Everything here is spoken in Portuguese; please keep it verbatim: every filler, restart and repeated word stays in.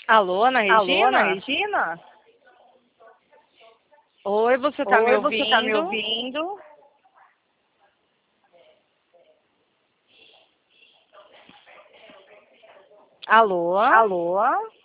Alô, Ana Alô, Ana Regina? Regina? Oi, você tá me Oi, você tá me ouvindo? ouvindo? Alô? Alô?